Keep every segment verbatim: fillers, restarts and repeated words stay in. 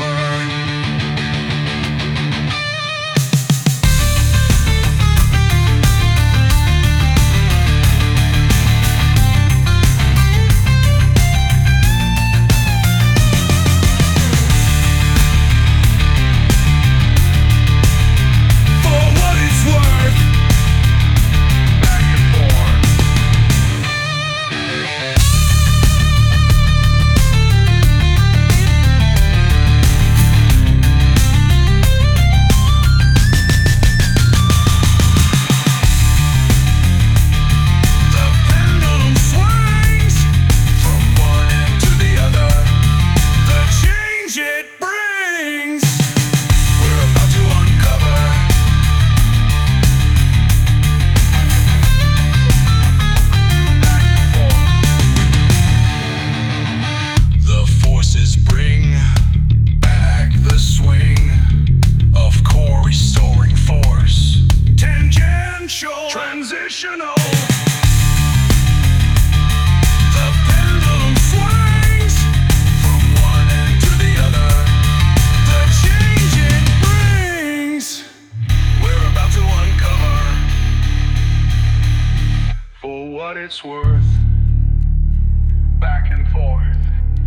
Transitional. The pendulum swings from one end to the other. The change it brings, we're about to uncover. For what it's worth, back and forth.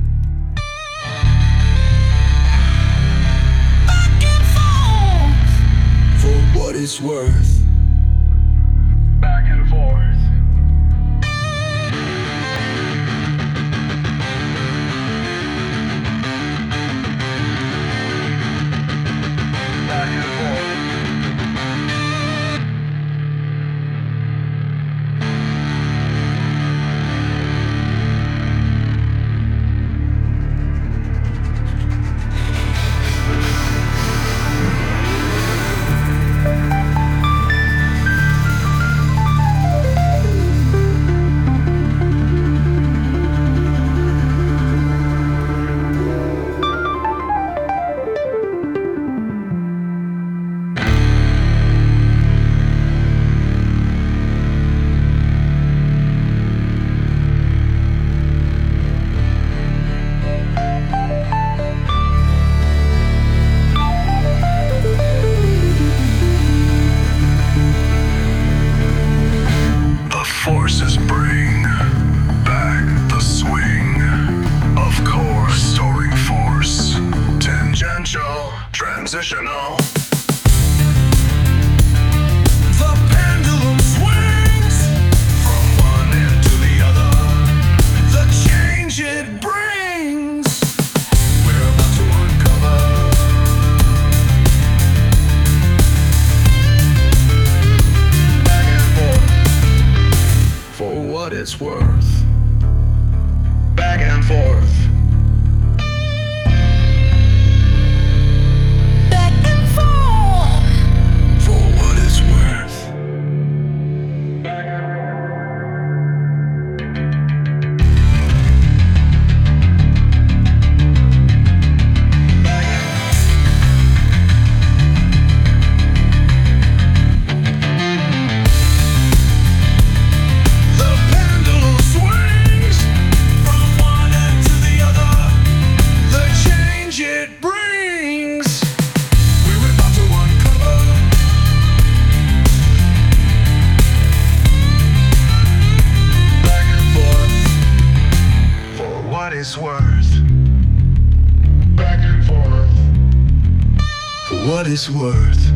Back and forth. For what it's worth. Back and forth. Back and forth. Forces bring back the swing of core storing force, tangential, transitional. The pendulum swings from one end to the other. The change it brings, we're about to uncover. Back and forth. For what it's worth, back and forth. Back and forth. For what it's worth, back and forth. It's worth, back and forth. For what it's worth.